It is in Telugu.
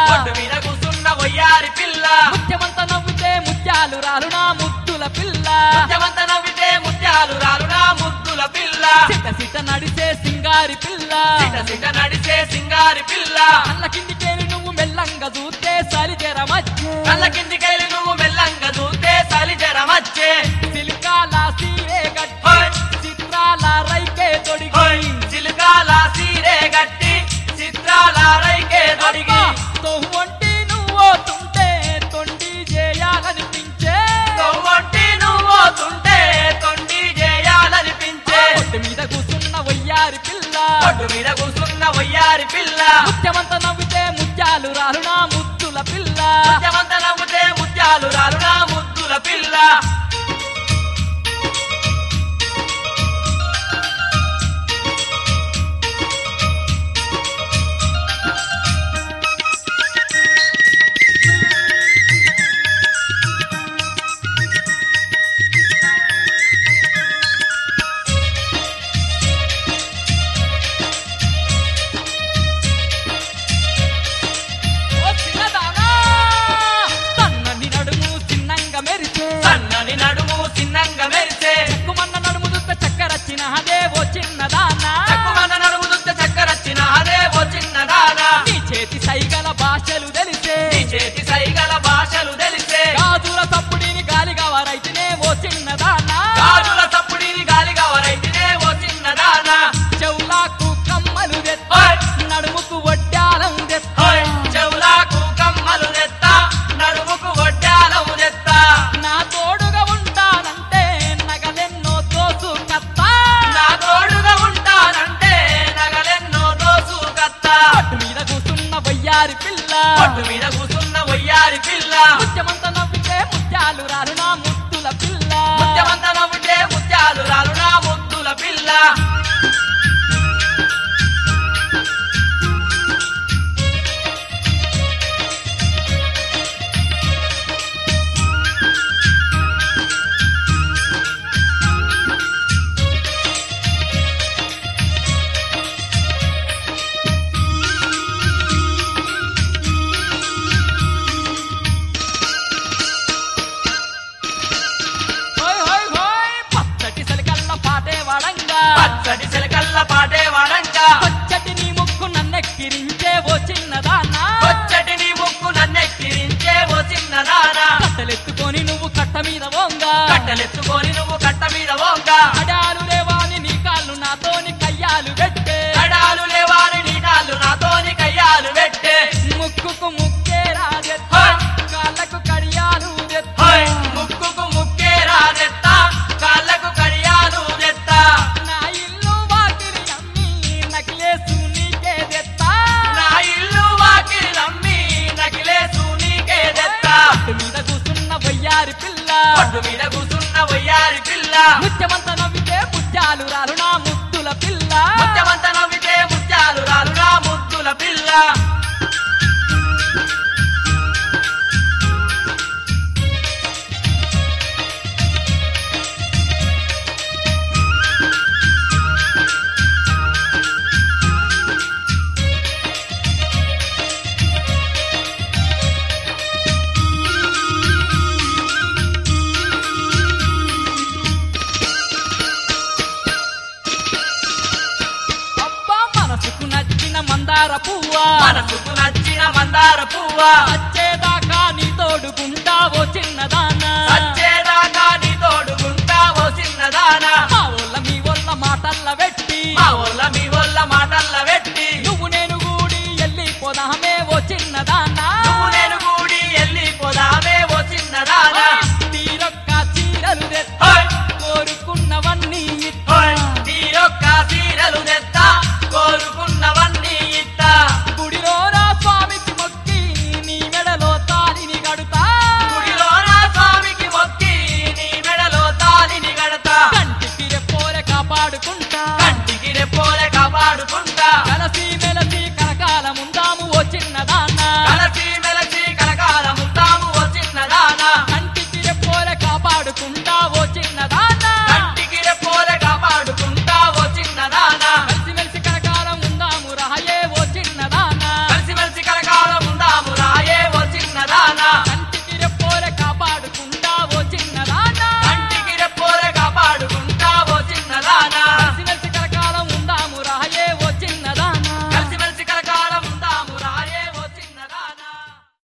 ఒడ్డు మీద కూసున్న వయ్యారి పిల్ల ముత్యమంత నవ్వితే ముత్యాలు రాలు నా ముద్దుల పిల్ల ముత్యమంత నవ్వితే ముత్యాలు రాలు నా ముద్దుల పిల్ల సిట సిట నడిసే సింగారి పిల్ల సిట సిట నడిసే సింగారి పిల్ల కళ్ళ కిందికేలి నువ్వు మెల్లంగా చూస్తే సలిజర మధ్య కళ్ళ కిందికెళ్ళి నువ్వు మెల్లంగా చూస్తే చలి జరమచ్చే సిల్కాల సీరే గట్టి హోయ్ చిత్రాల రైకే తొడిగి హోయ్ చిలుకాల సీరే గట్టి చిత్రాల రైకే తొడిగి తొవ్వంటి నువ్వోతుంటే తొండి చేయాలనిపించే తొవ్వొట్టి నువ్వోతుంటే తొండి చేయాలనిపించే ఒడ్డు మీద కూసున్న వయ్యారి పిల్ల ఒడ్డు మీద కూసున్న వయ్యారి పిల్ల ముత్యమంత నవ్వితే ముత్యాలు రాలు నా ముద్దుల పిల్ల ముత్యమంత నవ్వుతే ముత్యాలు రాలు నా ముద్దుల పిల్ల ఓ చిన్నదానా సన్నని నడుము చిన్నంగా మెరిసే సన్నని నడుము చిన్నంగా మెరిసే చెక్కుమన్న నడుము దుత్త చక్కరచ్చిన అదే ఓ చిన్నదానా చెక్కుమన్న నడుము దుత్త చక్కరచ్చిన అదే ఓ చిన్నదానా నీ చేతి సైగల భాషలు తెలిసే నీ చేతి సైగల భాషలు తెలిసే గాజుల తప్పుడిని గాలిగా వారైతేనే ఓ చిన్నదానా గాజుల తప్పుడిని గాలిగా వరైతేనే ఓ చిన్నదానా చెవులాకు కమ్మలు తెత్త హోయ్ నడుముకు వడ్డాలం తెత్త హోయ్ చెవులాకు కమ్మలు తెత్తా నడుముకు వడ్డాలము తెత్తా నా తోడుగా ఉంటానంటే నగలెన్నో తోసు కత్త నా తోడుగా ఉంటానంటే నగలెన్నో దోసు కత్తా పట్టు మీద కూసున్న వయ్యారి పిల్ల పట్టు మీద కూసున్న వయ్యారి పిల్ల ముత్యమంత నవ్వితే ముత్యాలు రాలు నా ముద్దుల పిల్ల ముత్యమంత నవ్వుతే ముత్యాలు రాలు నా ముద్దుల పిల్ల హోయ్ హోయ్ హోయ్ పచ్చటి సలికల్ల పాటే వాడంగా పచ్చడి చిలకల్ల పాటే వాడంగా పచ్చటి నీ ముక్కు నన్నెక్కిరించే ఓ చిన్నదానా పచ్చటి నీ ముక్కు నన్నెక్కిరించే ఓ చిన్నదానా కట్టెలెత్తుకొని నువ్వు కట్ట మీద వంగా కట్టెలెత్తుకొని నువ్వు కట్ట మీద ఓంగా అడాలు లేవాని నీ కాళ్ళు నాతోని కయ్యాలు పెట్టే కడాలు లేవాని నీ కాళ్ళు నాతోని కయ్యాలు పెట్టే ముక్కుకు ముక్కే రాజెత్త హోయ్ కాళ్ళకు కడియాలు తెత్త హోయ్ ముక్కుకు ముక్కే రాజెత్తా కాళ్ళకు కడియాలు తెత్తా నా ఇల్లు వాకిలి అమ్మి నకిలేసు నీకే తెత్త నా ఇల్లు వాకిలి నమ్మి నకిలేసు నీకే తెత్తా పట్టు మీద కూసున్న వయ్యారి పిల్ల ఒడ్డు మీద కూసున్న వయ్యారి పిల్ల ముత్యమంత నవ్వితే ముత్యాలు రాలు నా ముద్దుల పిల్ల ముత్యమంత నవ్వితే ముత్యాలు రాలు నా ముద్దుల పిల్ల అబ్బా మనసుకు నచ్చిన మందార పువ్వా మనసుకు నచ్చిన మందార పువ్వా వచ్చేదాకా నీ తోడుకుంటా ఓ చిన్నదానా వచ్చే